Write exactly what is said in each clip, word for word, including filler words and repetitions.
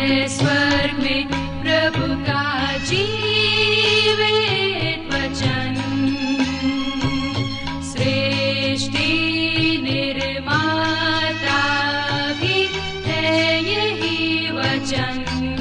है स्वर्ग में प्रभु का जीवित वचन। सृष्टि निर्माता भी है यही वचन।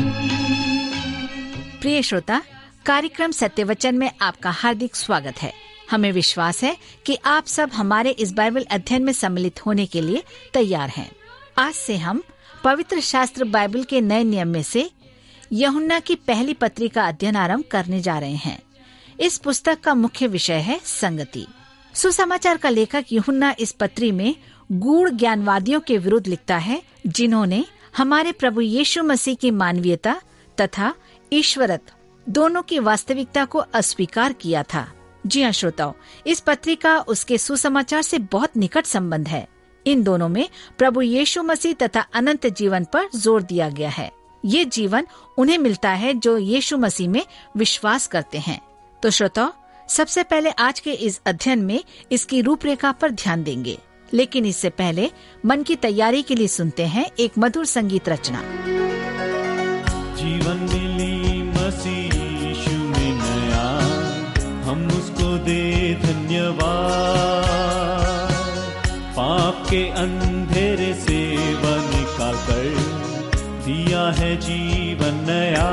प्रिय श्रोता, कार्यक्रम सत्य वचन में आपका हार्दिक स्वागत है। हमें विश्वास है कि आप सब हमारे इस बाइबल अध्ययन में सम्मिलित होने के लिए तैयार हैं। आज से हम पवित्र शास्त्र बाइबल के नए नियम में से यूहन्ना की पहली पत्री का अध्ययन आरंभ करने जा रहे हैं। इस पुस्तक का मुख्य विषय है संगति। सुसमाचार का लेखक यूहन्ना इस पत्री में गूढ़ ज्ञानवादियों के विरुद्ध लिखता है, जिन्होंने हमारे प्रभु यीशु मसीह की मानवीयता तथा ईश्वरत्व दोनों की वास्तविकता को अस्वीकार किया था। जी हाँ श्रोताओ, इस पत्रिका उसके सुसमाचार से बहुत निकट संबंध है। इन दोनों में प्रभु यीशु मसीह तथा अनंत जीवन पर जोर दिया गया है। ये जीवन उन्हें मिलता है जो यीशु मसीह में विश्वास करते हैं। तो श्रोताओ, सबसे पहले आज के इस अध्ययन में इसकी रूपरेखा पर ध्यान देंगे, लेकिन इससे पहले मन की तैयारी के लिए सुनते हैं एक मधुर संगीत रचना। जीवन मिली मसीह यीशु में नया, हम उसको दे धन्यवाद। पाप के अंधेरे से वह निकाल कर दिया है जीवन नया।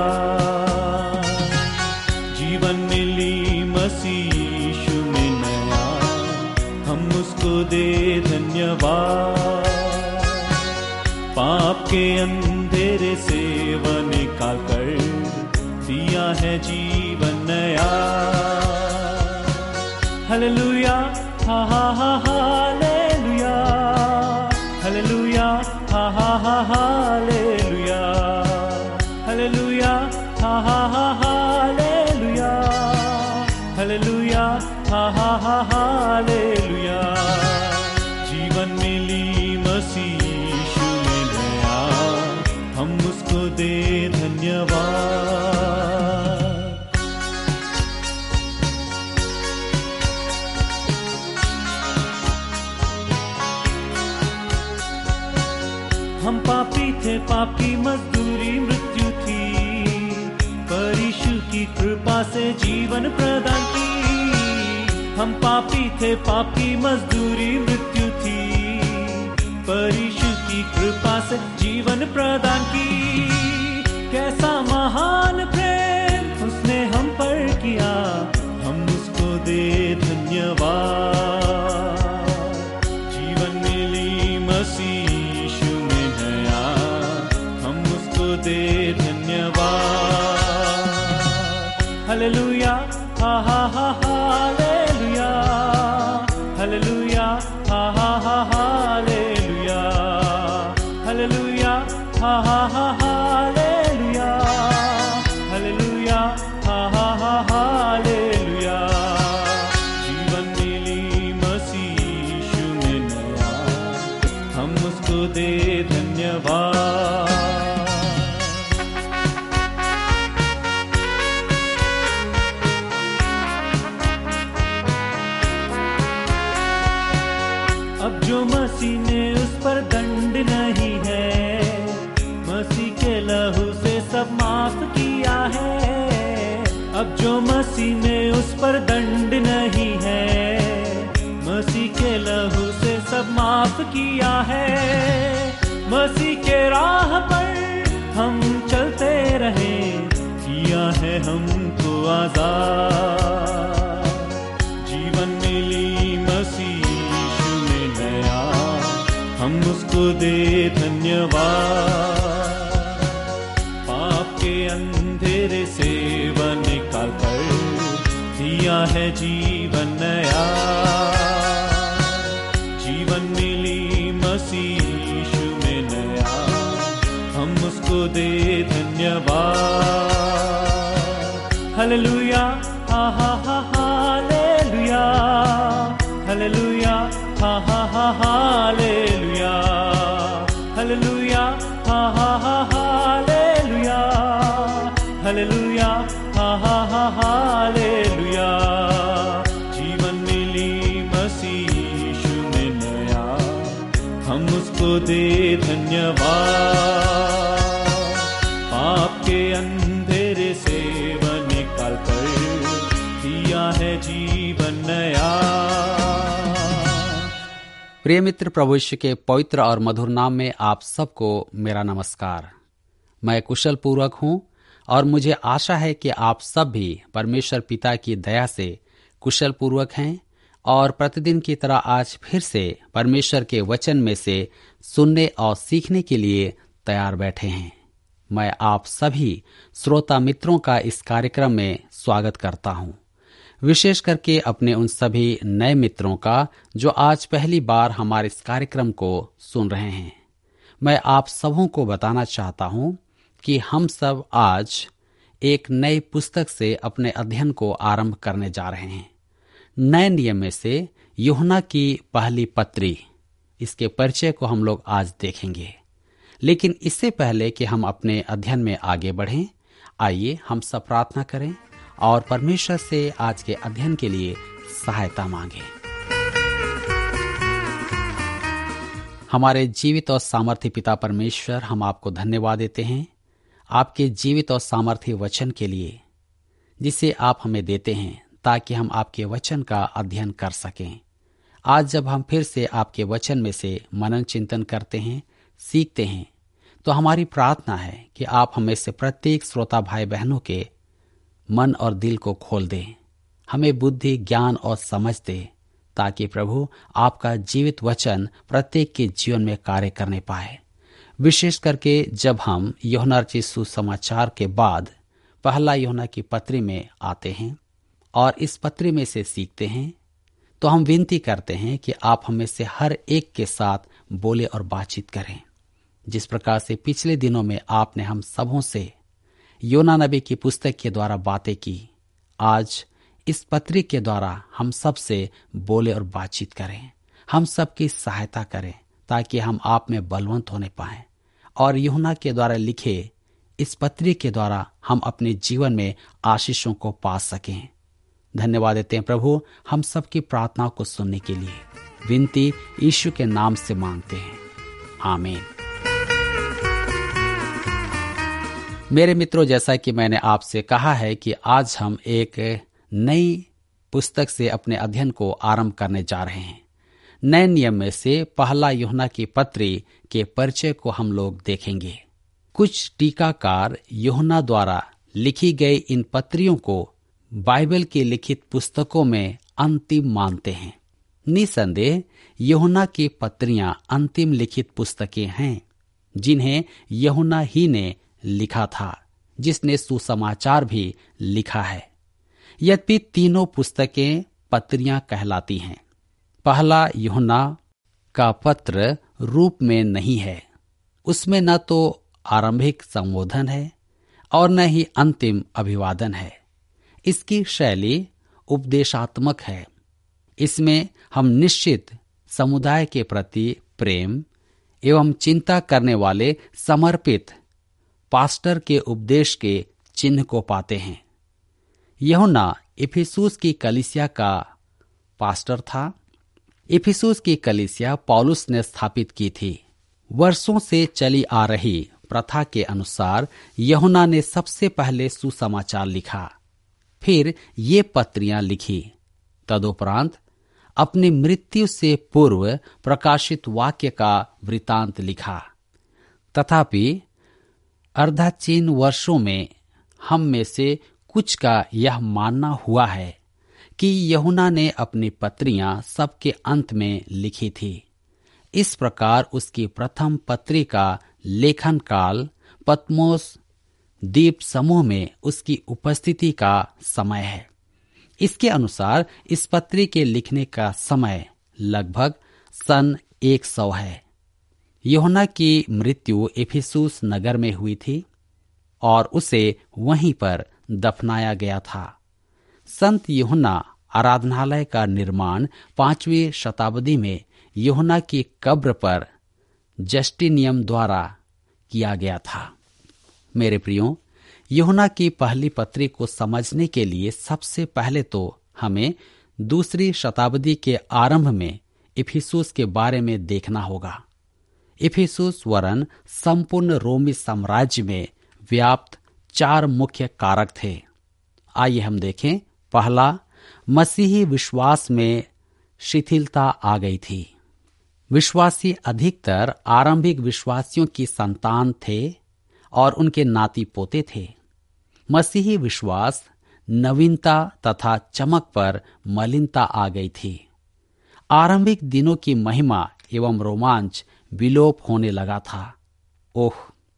जीवन मिली मसीह यीशु में नया, हम उसको दे धन्यवाद। पाप के अंधेरे से वह निकाल कर दिया है जीवन नया। हालेलुया, हा हा हा हालेलुया, हालेलुया, हा हा हा हालेलुया, हालेलुया, हा हा हा हालेलुया, हालेलुया, हा हा हा हालेलुया। जीवन मिली मसीह यीशु में नया, हम उसको दे धन्यवाद। हम पापी थे, पापी मजदूरी मृत्यु थी, पर यीशु की कृपा से जीवन प्रदान की। हम पापी थे, पापी मजदूरी मृत्यु थी, पर यीशु की कृपा से जीवन प्रदान की। कैसा महान प्रेम उसने हम पर किया, हम उसको दे धन्यवाद। जीवन मिली मसीह यीशु में नया, हम उसको दे धन्यवाद। हालेलुया, हा हा हा हालेलुया, हालेलुया, हा हा हा हालेलुया, हालेलुया, हा हा हा हालेलुया, हालेलुया, हा हा हा हालेलुया। जीवन मिली मसीह यीशु में नया, हम उसको दे धन्यवाद। अब जो मसीह ने उस पर दंड नहीं है, मसीह के लहू से सब माफ किया है। अब जो मसीह ने उस पर दंड नहीं है, मसीह के लहू से सब माफ किया है। मसीह के राह पर हम चलते रहे, किया है हमको आजाद। जीवन मिली मसीह यीशु में नया, हम उसको दे धन्यवाद। पाप के अंधेरे से वह निकाल कर दिया है जीवन नया। जीवन मिली मसीह यीशु में नया, हम उसको दे धन्यवाद। हालेलुया, हा हा हा हालेलुया, हालेलुया, हा हा हा हालेलुया, हालेलुया, हा हा हा हालेलुया, हालेलुया, हा हा हा हालेलुया। जीवन मिली मसीह यीशु में नया, हम उसको दे धन्यवाद। आपके अंधेरे से वह निकाल कर दिया है जीवन नया। प्रिय मित्र, प्रभु यीशु के पवित्र और मधुर नाम में आप सबको मेरा नमस्कार। मैं कुशल पूर्वक हूँ और मुझे आशा है कि आप सब भी परमेश्वर पिता की दया से कुशल पूर्वक हैं और प्रतिदिन की तरह आज फिर से परमेश्वर के वचन में से सुनने और सीखने के लिए तैयार बैठे हैं। मैं आप सभी श्रोता मित्रों का इस कार्यक्रम में स्वागत करता हूँ, विशेष करके अपने उन सभी नए मित्रों का जो आज पहली बार हमारे इस कार्यक्रम को सुन रहे हैं। मैं आप सबों को बताना चाहता हूं कि हम सब आज एक नई पुस्तक से अपने अध्ययन को आरंभ करने जा रहे हैं। नए नियम में से यूहन्ना की पहली पत्री, इसके परिचय को हम लोग आज देखेंगे। लेकिन इससे पहले कि हम अपने अध्ययन में आगे बढ़ें, आइए हम सब प्रार्थना करें और परमेश्वर से आज के अध्ययन के लिए सहायता मांगे। हमारे जीवित और सामर्थ्य पिता परमेश्वर, हम आपको धन्यवाद देते हैं आपके जीवित और सामर्थ्य वचन के लिए, जिसे आप हमें देते हैं ताकि हम आपके वचन का अध्ययन कर सकें। आज जब हम फिर से आपके वचन में से मनन चिंतन करते हैं, सीखते हैं, तो हमारी प्रार्थना है कि आप हमें से प्रत्येक श्रोता भाई बहनों के मन और दिल को खोल दें, हमें बुद्धि, ज्ञान और समझ दे, ताकि प्रभु आपका जीवित वचन प्रत्येक के जीवन में कार्य करने पाए। विशेष करके जब हम यूहन्ना रचित सुसमाचार के बाद पहला यूहन्ना की पत्री में आते हैं और इस पत्री में से सीखते हैं, तो हम विनती करते हैं कि आप हमें से हर एक के साथ बोले और बातचीत करें। जिस प्रकार से पिछले दिनों में आपने हम सबों से योना नबी की पुस्तक के द्वारा बातें की, आज इस पत्री के द्वारा हम सब से बोले और बातचीत करें, हम सबकी सहायता करें, ताकि हम आप में बलवंत होने पाएं और यूहन्ना के द्वारा लिखे इस पत्री के द्वारा हम अपने जीवन में आशीषों को पा सकें। धन्यवाद देते हैं प्रभु, हम सबकी प्रार्थनाओं को सुनने के लिए विनती यीशु के नाम से मांगते हैं, आमीन। मेरे मित्रों, जैसा कि मैंने आपसे कहा है कि आज हम एक नई पुस्तक से अपने अध्ययन को आरंभ करने जा रहे हैं। नए नियम में से पहला यूहन्ना की पत्री के परिचय को हम लोग देखेंगे। कुछ टीकाकार यूहन्ना द्वारा लिखी गई इन पत्रियों को बाइबल की लिखित पुस्तकों में अंतिम मानते हैं। निसंदेह यूहन्ना की पत्रियां अंतिम लिखित पुस्तकें हैं, जिन्हें यूहन्ना ही ने लिखा था, जिसने सुसमाचार भी लिखा है। यद्यपि तीनों पुस्तकें पत्रियां कहलाती हैं, पहला यूहन्ना का पत्र रूप में नहीं है। उसमें न तो आरंभिक संबोधन है और न ही अंतिम अभिवादन है। इसकी शैली उपदेशात्मक है। इसमें हम निश्चित समुदाय के प्रति प्रेम एवं चिंता करने वाले समर्पित पास्टर के उपदेश के चिन्ह को पाते हैं। यूहन्ना इफिसुस की कलीसिया का पास्टर था। इफिसुस की कलीसिया पौलुस ने स्थापित की थी। वर्षों से चली आ रही प्रथा के अनुसार यूहन्ना ने सबसे पहले सुसमाचार लिखा, फिर ये पत्रियां लिखी। तदुपरांत अपनी मृत्यु से पूर्व प्रकाशित वाक्य का वृतांत लिखा। तथापि अर्धाचीन वर्षों में हम में से कुछ का यह मानना हुआ है कि यूहन्ना ने अपनी पत्रियां सबके अंत में लिखी थी। इस प्रकार उसकी प्रथम पत्री का लेखन काल पतमोस द्वीप समूह में उसकी उपस्थिति का समय है। इसके अनुसार इस पत्री के लिखने का समय लगभग सन एक सौ है। यूहन्ना की मृत्यु इफिसुस नगर में हुई थी और उसे वहीं पर दफनाया गया था। संत यूहन्ना आराधनालय का निर्माण पांचवी शताब्दी में यूहन्ना की कब्र पर जस्टिनियम द्वारा किया गया था। मेरे प्रियो, यूहन्ना की पहली पत्री को समझने के लिए सबसे पहले तो हमें दूसरी शताब्दी के आरंभ में इफिसुस के बारे में देखना होगा। इफिसुस वरन संपूर्ण रोमी साम्राज्य में व्याप्त चार मुख्य कारक थे। आइए हम देखें। पहला, मसीही विश्वास में शिथिलता आ गई थी। विश्वासी अधिकतर आरंभिक विश्वासियों की संतान थे और उनके नाती पोते थे। मसीही विश्वास नवीनता तथा चमक पर मलिनता आ गई थी। आरंभिक दिनों की महिमा एवं रोमांच विलोप होने लगा था। ओह,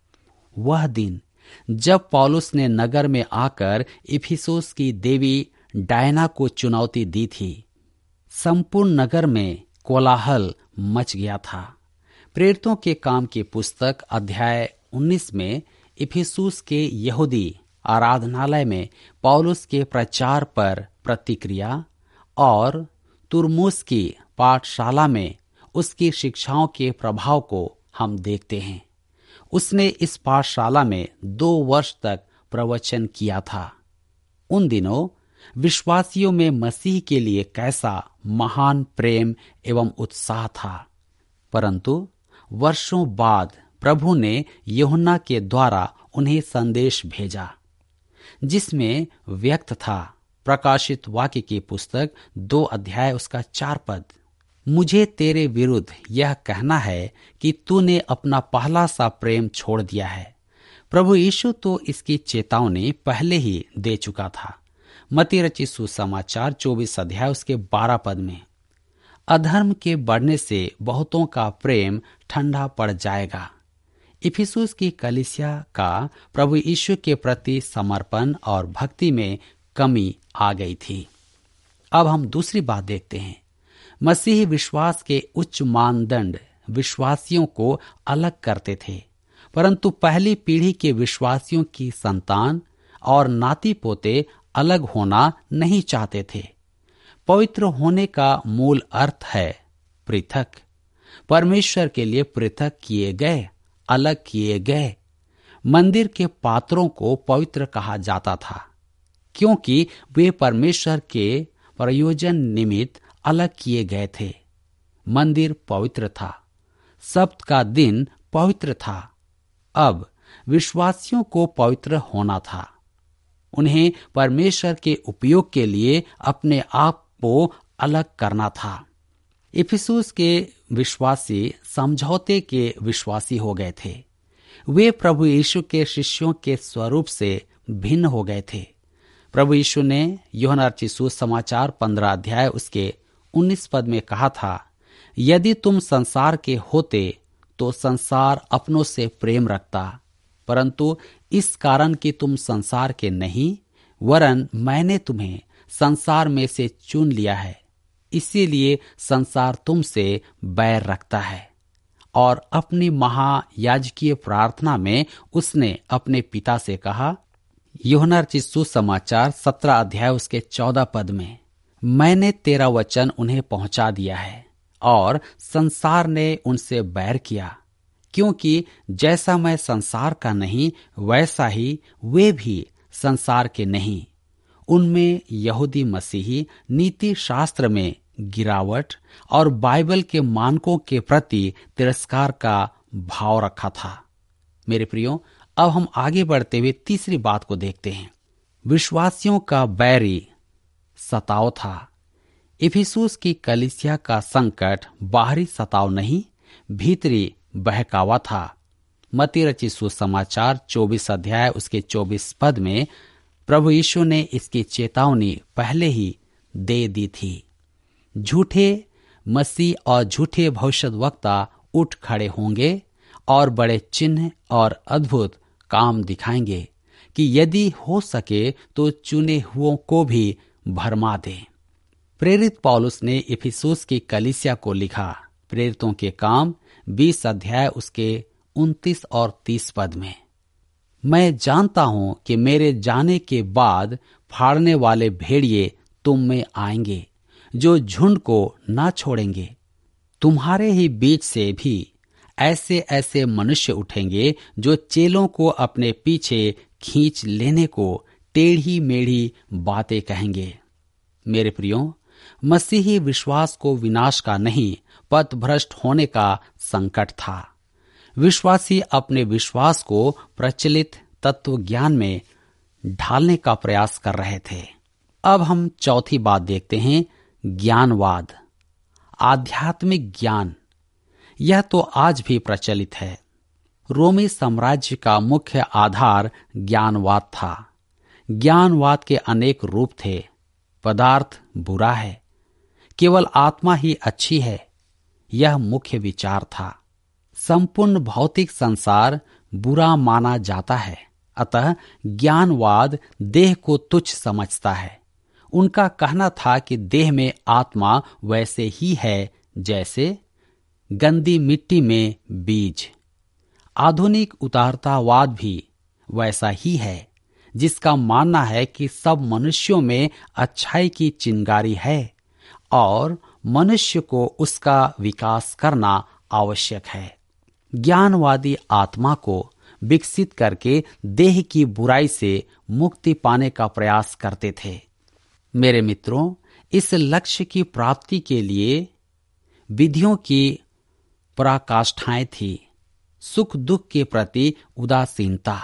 वह दिन जब पौलुस ने नगर में आकर इफिसुस की देवी डायना को चुनौती दी थी। संपूर्ण नगर में कोलाहल मच गया था। प्रेरितों के काम की पुस्तक अध्याय उन्नीस में इफिसुस के यहूदी आराधनालय में पौलुस के प्रचार पर प्रतिक्रिया और तुरमुस की पाठशाला में उसकी शिक्षाओं के प्रभाव को हम देखते हैं। उसने इस पाठशाला में दो वर्ष तक प्रवचन किया था। उन दिनों विश्वासियों में मसीह के लिए कैसा महान प्रेम एवं उत्साह था। परंतु वर्षों बाद प्रभु ने यूहन्ना के द्वारा उन्हें संदेश भेजा, जिसमें व्यक्त था प्रकाशित वाक्य की पुस्तक दो अध्याय उसका चार पद, मुझे तेरे विरुद्ध यह कहना है कि तूने अपना पहला सा प्रेम छोड़ दिया है। प्रभु यीशु तो इसकी चेतावनी पहले ही दे चुका था। मत्ती रचित सुसमाचार चौबीस अध्याय उसके बारह पद में, अधर्म के बढ़ने से बहुतों का प्रेम ठंडा पड़ जाएगा। इफिसुस की कलीसिया का प्रभु यीशु के प्रति समर्पण और भक्ति में कमी आ गई थी। अब हम दूसरी बात देखते हैं। मसीही विश्वास के उच्च मानदंड विश्वासियों को अलग करते थे, परंतु पहली पीढ़ी के विश्वासियों की संतान और नाती पोते अलग होना नहीं चाहते थे। पवित्र होने का मूल अर्थ है पृथक, परमेश्वर के लिए पृथक किए गए, अलग किए गए। मंदिर के पात्रों को पवित्र कहा जाता था क्योंकि वे परमेश्वर के प्रयोजन निमित्त अलग किए गए थे। मंदिर पवित्र था, सब्त का दिन पवित्र था। अब विश्वासियों को पवित्र होना था। उन्हें परमेश्वर के उपयोग के लिए अपने आप को अलग करना था। इफिसुस के विश्वासी समझौते के विश्वासी हो गए थे। वे प्रभु यीशु के शिष्यों के स्वरूप से भिन्न हो गए थे। प्रभु यीशु ने यूहन्ना रचित सुसमाचार पंद्रह अध्याय उसके उन्नीस पद में कहा था, यदि तुम संसार के होते तो संसार अपनों से प्रेम रखता, परंतु इस कारण कि तुम संसार के नहीं, वरन मैंने तुम्हें संसार में से चुन लिया है, इसीलिए संसार तुमसे बैर रखता है। और अपनी महायाजकीय प्रार्थना में उसने अपने पिता से कहा, यूहन्ना रचित सुसमाचार सत्रह अध्याय उसके चौदह पद में, मैंने तेरा वचन उन्हें पहुंचा दिया है और संसार ने उनसे बैर किया, क्योंकि जैसा मैं संसार का नहीं वैसा ही वे भी संसार के नहीं। उनमें यहूदी मसीही नीति शास्त्र में गिरावट और बाइबल के मानकों के प्रति तिरस्कार का भाव रखा था। मेरे प्रियो, अब हम आगे बढ़ते हुए तीसरी बात को देखते हैं। विश्वासियों का बैरी सताव था। इफिसुस की कलीसिया का संकट बाहरी सताव नहीं, भीतरी बहकावा था। मत्ती रचित सुसमाचार चौबीस अध्याय उसके चौबीस पद में प्रभु यीशु ने इसकी चेतावनी पहले ही दे दी थी। झूठे मसीह और झूठे भविष्यद्वक्ता उठ खड़े होंगे और बड़े चिन्ह और अद्भुत काम दिखाएंगे कि यदि हो सके तो चुने हुओं को भी भरमा दे। प्रेरित पौलुस ने इफिसुस की कलीसिया को लिखा, प्रेरितों के काम बीस अध्याय उसके उनतीस और तीस पद में, मैं जानता हूं कि मेरे जाने के बाद फाड़ने वाले भेड़िए तुम में आएंगे, जो झुंड को ना छोड़ेंगे। तुम्हारे ही बीच से भी ऐसे ऐसे मनुष्य उठेंगे जो चेलों को अपने पीछे खींच लेने को टेढ़ी मेढ़ी बातें कहेंगे। मेरे प्रियो, मसीही विश्वास को विनाश का नहीं, पथभ्रष्ट होने का संकट था। विश्वासी अपने विश्वास को प्रचलित तत्व ज्ञान में ढालने का प्रयास कर रहे थे। अब हम चौथी बात देखते हैं, ज्ञानवाद, आध्यात्मिक ज्ञान। यह तो आज भी प्रचलित है। रोमी साम्राज्य का मुख्य आधार ज्ञानवाद था। ज्ञानवाद के अनेक रूप थे। पदार्थ बुरा है, केवल आत्मा ही अच्छी है, यह मुख्य विचार था। संपूर्ण भौतिक संसार बुरा माना जाता है, अतः ज्ञानवाद देह को तुच्छ समझता है। उनका कहना था कि देह में आत्मा वैसे ही है जैसे गंदी मिट्टी में बीज। आधुनिक उदारतावाद भी वैसा ही है, जिसका मानना है कि सब मनुष्यों में अच्छाई की चिंगारी है और मनुष्य को उसका विकास करना आवश्यक है। ज्ञानवादी आत्मा को विकसित करके देह की बुराई से मुक्ति पाने का प्रयास करते थे। मेरे मित्रों, इस लक्ष्य की प्राप्ति के लिए विधियों की पराकाष्ठाएं थी। सुख दुख के प्रति उदासीनता,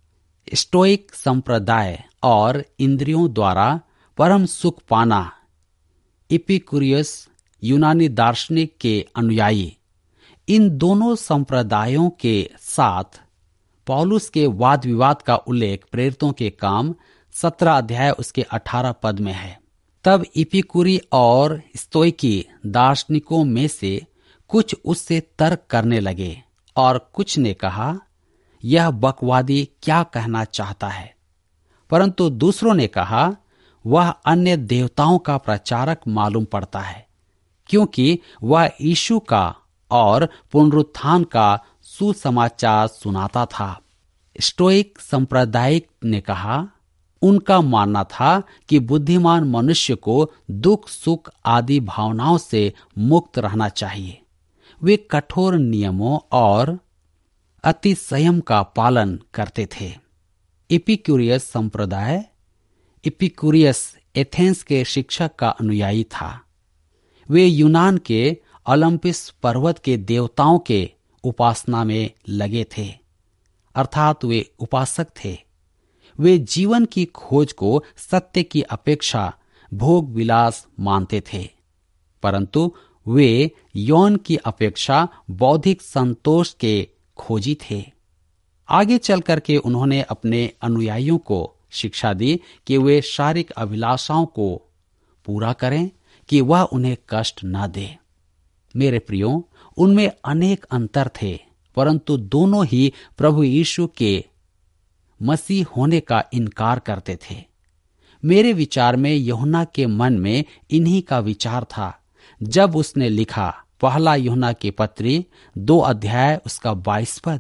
स्टोइक संप्रदाय और इंद्रियों द्वारा परम सुख पाना, इपिकुरियस यूनानी दार्शनिक के अनुयायी। इन दोनों संप्रदायों के साथ पौलुस के वाद विवाद का उल्लेख प्रेरितों के काम सत्रह अध्याय उसके अठारह पद में है। तब इपिकुरी और स्तोइकी दार्शनिकों में से कुछ उससे तर्क करने लगे और कुछ ने कहा, यह बकवादी क्या कहना चाहता है। परंतु दूसरों ने कहा, वह अन्य देवताओं का प्रचारक मालूम पड़ता है, क्योंकि वह यीशु का और पुनरुत्थान का सुसमाचार सुनाता था। स्टोइक संप्रदायिक ने कहा, उनका मानना था कि बुद्धिमान मनुष्य को दुख सुख आदि भावनाओं से मुक्त रहना चाहिए। वे कठोर नियमों और अति संयम का पालन करते थे। इपिक्यूरियस संप्रदाय, इपिक्यूरियस एथेंस के शिक्षक का अनुयायी था। वे यूनान के ओलंपिस पर्वत के देवताओं के उपासना में लगे थे, अर्थात वे उपासक थे। वे जीवन की खोज को सत्य की अपेक्षा भोग विलास मानते थे, परंतु वे यौन की अपेक्षा बौद्धिक संतोष के खोजी थे। आगे चल करके उन्होंने अपने अनुयायियों को शिक्षा दी कि वे शारीरिक अभिलाषाओं को पूरा करें कि वह उन्हें कष्ट न दे। मेरे प्रियो, उनमें अनेक अंतर थे, परंतु दोनों ही प्रभु यीशु के मसीह होने का इनकार करते थे। मेरे विचार में यूहन्ना के मन में इन्हीं का विचार था जब उसने लिखा, पहला यूहन्ना की पत्री दो अध्याय उसका बाईस पद,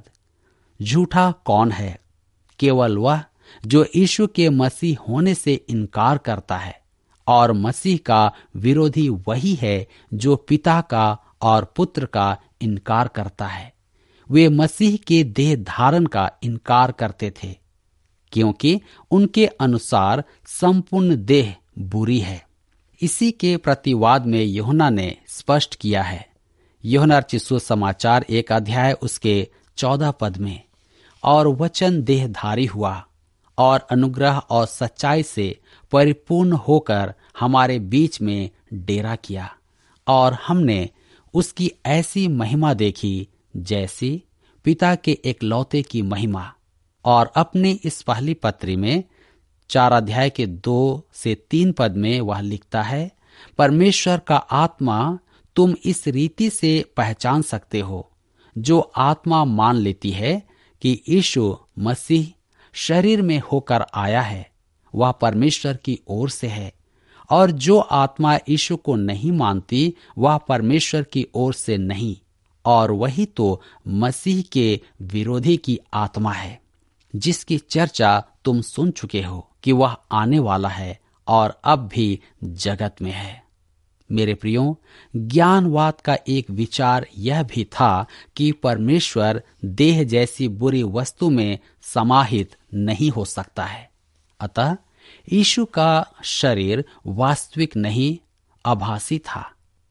झूठा कौन है? केवल वह जो यीशु के मसीह होने से इनकार करता है, और मसीह का विरोधी वही है जो पिता का और पुत्र का इनकार करता है। वे मसीह के देह धारण का इनकार करते थे, क्योंकि उनके अनुसार संपूर्ण देह बुरी है। इसी के प्रतिवाद में यूहन्ना ने स्पष्ट किया है। यूहन्ना रचित समाचार एक अध्याय उसके चौदह पद में, और वचन देहधारी हुआ और अनुग्रह और सच्चाई से परिपूर्ण होकर हमारे बीच में डेरा किया, और हमने उसकी ऐसी महिमा देखी जैसी पिता के एकलौते की महिमा। और अपनी इस पहली पत्री में चार अध्याय के दो से तीन पद में वह लिखता है, परमेश्वर का आत्मा तुम इस रीति से पहचान सकते हो, जो आत्मा मान लेती है कि यीशु मसीह शरीर में होकर आया है, वह परमेश्वर की ओर से है, और जो आत्मा यीशु को नहीं मानती वह परमेश्वर की ओर से नहीं, और वही तो मसीह के विरोधी की आत्मा है, जिसकी चर्चा तुम सुन चुके हो कि वह आने वाला है और अब भी जगत में है। मेरे प्रियो, ज्ञानवाद का एक विचार यह भी था कि परमेश्वर देह जैसी बुरी वस्तु में समाहित नहीं हो सकता है। अतः यीशु का शरीर वास्तविक नहीं, आभासी था।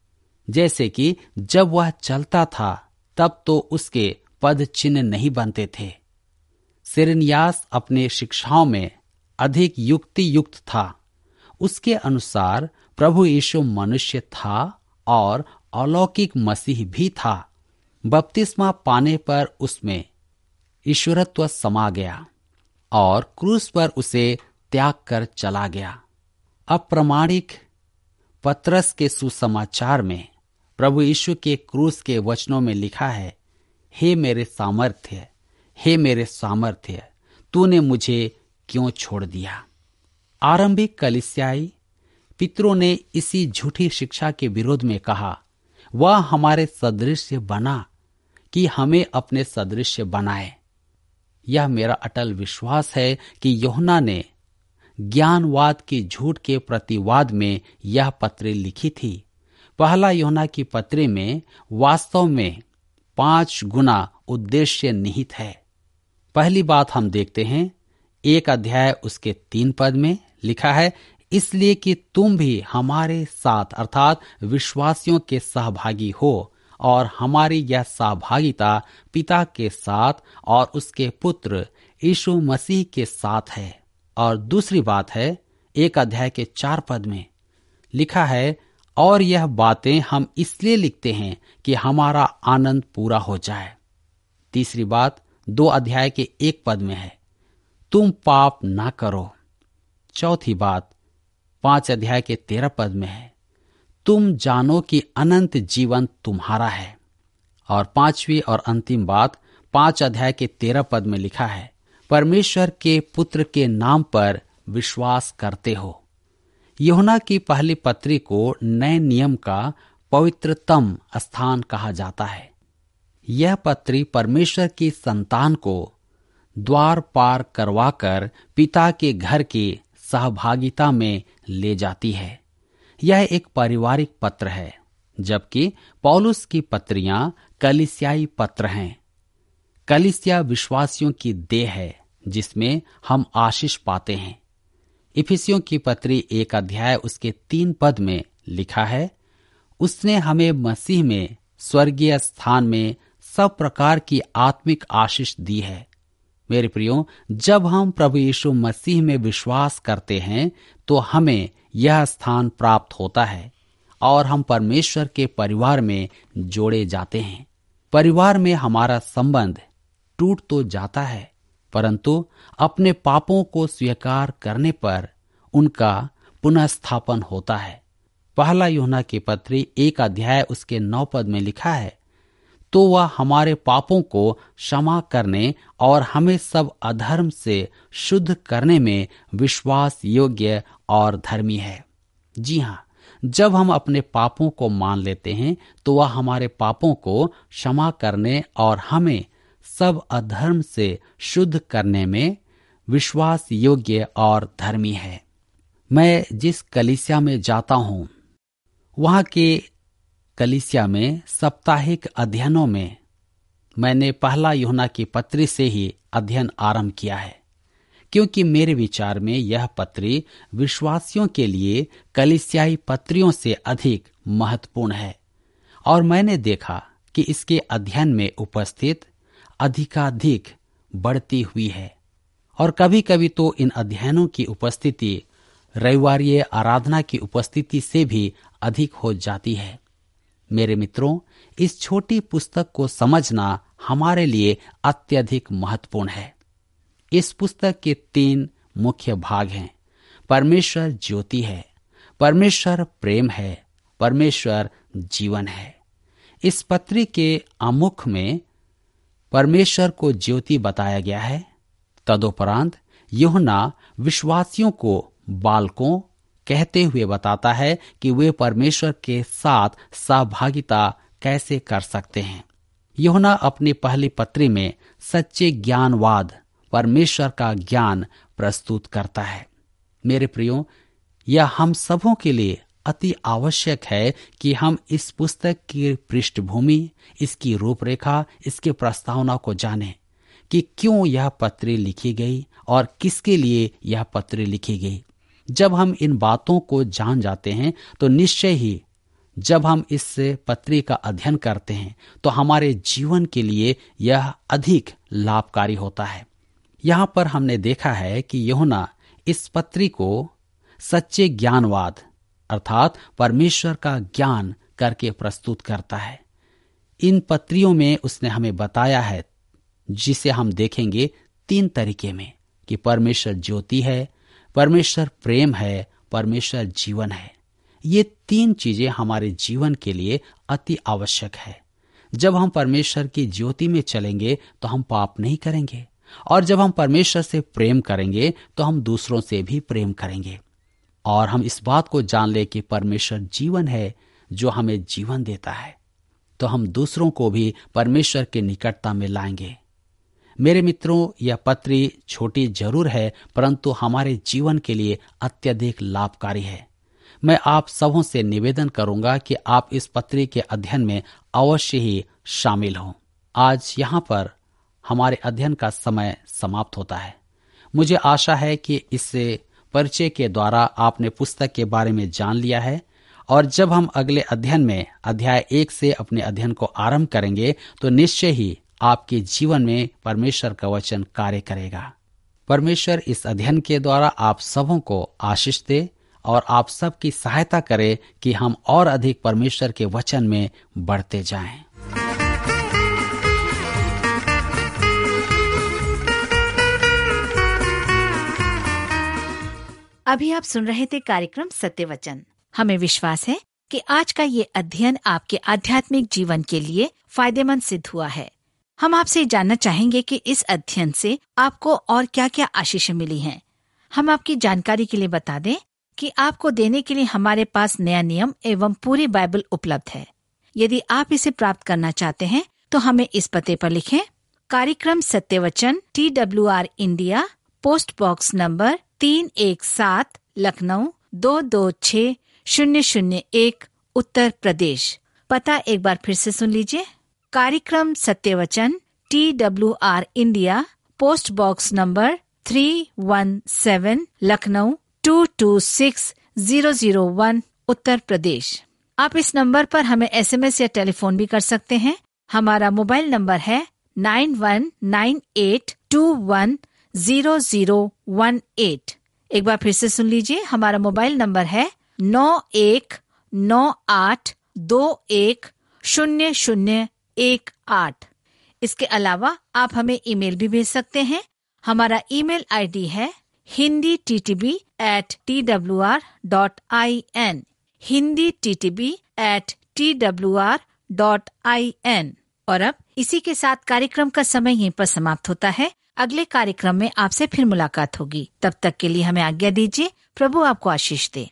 जैसे कि जब वह चलता था तब तो उसके पद चिन्ह नहीं बनते थे। सिरनियास अपने शिक्षाओं में अधिक युक्ति युक्त था, उसके अनुसार प्रभु यीशु मनुष्य था और अलौकिक मसीह भी था। बपतिस्मा पाने पर उसमें ईश्वरत्व समा गया और क्रूस पर उसे त्याग कर चला गया। अप्रमाणिक पतरस के सुसमाचार में प्रभु यीशु के क्रूस के वचनों में लिखा है, हे मेरे सामर्थ्य, हे मेरे सामर्थ्य, तूने मुझे क्यों छोड़ दिया। आरंभिक कलीसियाई पितरों ने इसी झूठी शिक्षा के विरोध में कहा, वह हमारे सदृश्य बना कि हमें अपने सदृश्य बनाए। यह मेरा अटल विश्वास है कि यूहन्ना ने ज्ञानवाद की झूठ के प्रतिवाद में यह पत्री लिखी थी। पहला यूहन्ना की पत्री में वास्तव में पांच गुना उद्देश्य निहित है। पहली बात हम देखते हैं, एक अध्याय उसके तीन पद में लिखा है, इसलिए कि तुम भी हमारे साथ अर्थात विश्वासियों के सहभागी हो और हमारी यह सहभागिता पिता के साथ और उसके पुत्र यीशु मसीह के साथ है। और दूसरी बात है, एक अध्याय के चार पद में लिखा है, और यह बातें हम इसलिए लिखते हैं कि हमारा आनंद पूरा हो जाए। तीसरी बात दो अध्याय के एक पद में है, तुम पाप ना करो। चौथी बात पांच अध्याय के तेरह पद में है, तुम जानो कि अनंत जीवन तुम्हारा है। और पांचवी और अंतिम बात पांच अध्याय के तेरह पद में लिखा है, परमेश्वर के पुत्र के नाम पर विश्वास करते हो। यूहन्ना की पहली पत्री को नए नियम का पवित्रतम स्थान कहा जाता है। यह पत्री परमेश्वर की संतान को द्वार पार करवाकर पिता के घर की सहभागिता में ले जाती है। यह एक पारिवारिक पत्र है, जबकि पौलुस की पत्रियां कलीसियाई पत्र हैं। कलीसिया विश्वासियों की देह है जिसमें हम आशीष पाते हैं। इफिसियों की पत्री एक अध्याय उसके तीन पद में लिखा है, उसने हमें मसीह में स्वर्गीय स्थान में सब प्रकार की आत्मिक आशीष दी है। मेरे प्रियो, जब हम प्रभु यीशु मसीह में विश्वास करते हैं तो हमें यह स्थान प्राप्त होता है और हम परमेश्वर के परिवार में जोड़े जाते हैं। परिवार में हमारा संबंध टूट तो जाता है, परंतु अपने पापों को स्वीकार करने पर उनका पुनर्स्थापन होता है। पहला यूहन्ना की पत्री एक अध्याय उसके नौ पद में लिखा है, तो वह हमारे पापों को क्षमा करने और हमें सब अधर्म से शुद्ध करने में विश्वास योग्य और धर्मी है। जी हाँ, जब हम अपने पापों को मान लेते हैं तो वह हमारे पापों को क्षमा करने और हमें सब अधर्म से शुद्ध करने में विश्वास योग्य और धर्मी है। मैं जिस कलीसिया में जाता हूँ वहाँ के कलीसिया में साप्ताहिक अध्ययनों में मैंने पहला यूहन्ना की पत्री से ही अध्ययन आरंभ किया है, क्योंकि मेरे विचार में यह पत्री विश्वासियों के लिए कलीसियाई पत्रियों से अधिक महत्वपूर्ण है। और मैंने देखा कि इसके अध्ययन में उपस्थित अधिकाधिक बढ़ती हुई है और कभी कभी तो इन अध्ययनों की उपस्थिति रविवारीय आराधना की उपस्थिति से भी अधिक हो जाती है। मेरे मित्रों, इस छोटी पुस्तक को समझना हमारे लिए अत्यधिक महत्वपूर्ण है। इस पुस्तक के तीन मुख्य भाग हैं। परमेश्वर ज्योति है, परमेश्वर प्रेम है, परमेश्वर जीवन है। इस पत्री के आमुख में परमेश्वर को ज्योति बताया गया है। तदोपरांत यूहन्ना विश्वासियों को बालकों कहते हुए बताता है कि वे परमेश्वर के साथ सहभागिता कैसे कर सकते हैं। यूहन्ना अपनी पहली पत्री में सच्चे ज्ञानवाद परमेश्वर का ज्ञान प्रस्तुत करता है। मेरे प्रियो, यह हम सबों के लिए अति आवश्यक है कि हम इस पुस्तक की पृष्ठभूमि, इसकी रूपरेखा, इसके प्रस्तावना को जानें कि क्यों यह पत्री लिखी गई और किसके लिए यह पत्री लिखी गई। जब हम इन बातों को जान जाते हैं तो निश्चय ही जब हम इस पत्री का अध्ययन करते हैं तो हमारे जीवन के लिए यह अधिक लाभकारी होता है। यहाँ पर हमने देखा है कि यूहन्ना इस पत्री को सच्चे ज्ञानवाद अर्थात परमेश्वर का ज्ञान करके प्रस्तुत करता है। इन पत्रियों में उसने हमें बताया है, जिसे हम देखेंगे तीन तरीके में, कि परमेश्वर ज्योति है, परमेश्वर प्रेम है, परमेश्वर जीवन है। ये तीन चीजें हमारे जीवन के लिए अति आवश्यक है। जब हम परमेश्वर की ज्योति में चलेंगे तो हम पाप नहीं करेंगे, और जब हम परमेश्वर से प्रेम करेंगे तो हम दूसरों से भी प्रेम करेंगे, और हम इस बात को जान ले कि परमेश्वर जीवन है जो हमें जीवन देता है, तो हम दूसरों को भी परमेश्वर के निकटता में लाएंगे। मेरे मित्रों, यह पत्री छोटी जरूर है, परंतु हमारे जीवन के लिए अत्यधिक लाभकारी है। मैं आप सबों से निवेदन करूंगा कि आप इस पत्री के अध्ययन में अवश्य ही शामिल हों। आज यहाँ पर हमारे अध्ययन का समय समाप्त होता है। मुझे आशा है कि इस परिचय के द्वारा आपने पुस्तक के बारे में जान लिया है, और जब हम अगले अध्ययन में अध्याय एक से अपने अध्ययन को आरंभ करेंगे तो निश्चय ही आपके जीवन में परमेश्वर का वचन कार्य करेगा। परमेश्वर इस अध्ययन के द्वारा आप सबों को आशीष दे और आप सबकी सहायता करे कि हम और अधिक परमेश्वर के वचन में बढ़ते जाएं। अभी आप सुन रहे थे कार्यक्रम सत्य वचन। हमें विश्वास है कि आज का ये अध्ययन आपके आध्यात्मिक जीवन के लिए फायदेमंद सिद्ध हुआ है। हम आपसे जानना चाहेंगे कि इस अध्ययन से आपको और क्या क्या आशीषें मिली हैं। हम आपकी जानकारी के लिए बता दें कि आपको देने के लिए हमारे पास नया नियम एवं पूरी बाइबल उपलब्ध है। यदि आप इसे प्राप्त करना चाहते हैं तो हमें इस पते पर लिखें। कार्यक्रम सत्य वचन, T W R India, post box number तीन एक सात, लखनऊ दो दो छः शून्य शून्य एक, उत्तर प्रदेश। पता एक बार फिर से सुन लीजिए। कार्यक्रम सत्य वचन, T W R India, post box number three one seven, Lucknow two two six zero zero one, Uttar Pradesh. आप इस नंबर पर हमें एस एम एस या टेलीफोन भी कर सकते हैं। हमारा मोबाइल नंबर है nine one nine eight two one zero zero one eight. एक बार फिर से सुन लीजिए। हमारा मोबाइल नंबर है नौ एक नौ आठ दो एक शून्य शून्य एक आठ। इसके अलावा आप हमें ईमेल भी भेज सकते हैं। हमारा ईमेल आईडी है Hindi T T B at T W R dot I N, Hindi T T B at T W R dot I N. और अब इसी के साथ कार्यक्रम का समय यहीं पर समाप्त होता है। अगले कार्यक्रम में आपसे फिर मुलाकात होगी। तब तक के लिए हमें आज्ञा दीजिए। प्रभु आपको आशीष दे।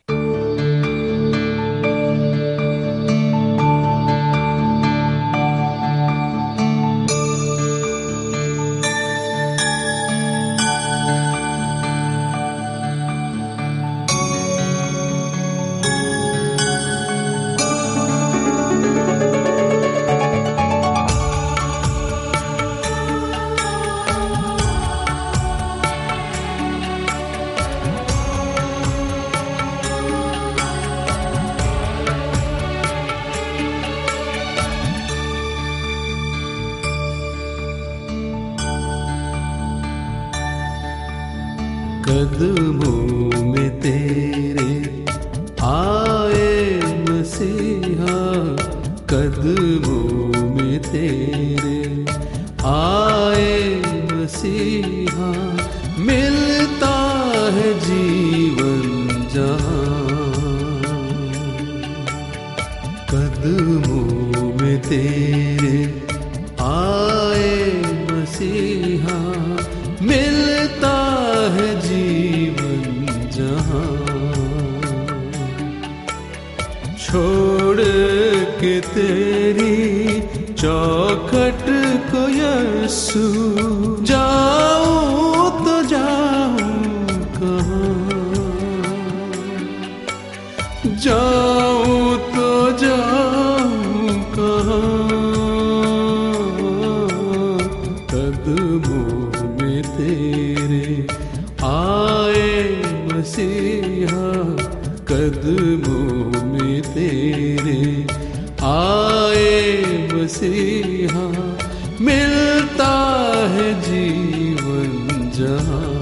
कदमों में तेरे आए मसीहा, कदमों में तेरे आए मसीहा, मिलता है जीवन जहाँ। कदमों में तेरे आए मसीहा, मिलता है जीवन जहाँ। छोड़ के तेरी चौखट को यीशु, जाऊं तो जाऊं कहाँ, जाऊं तो जाऊं कहाँ। कदमों में तेरे आए मसीहा, कदमों में तेरे आए मसीहा, मिलता है जीवन जहाँ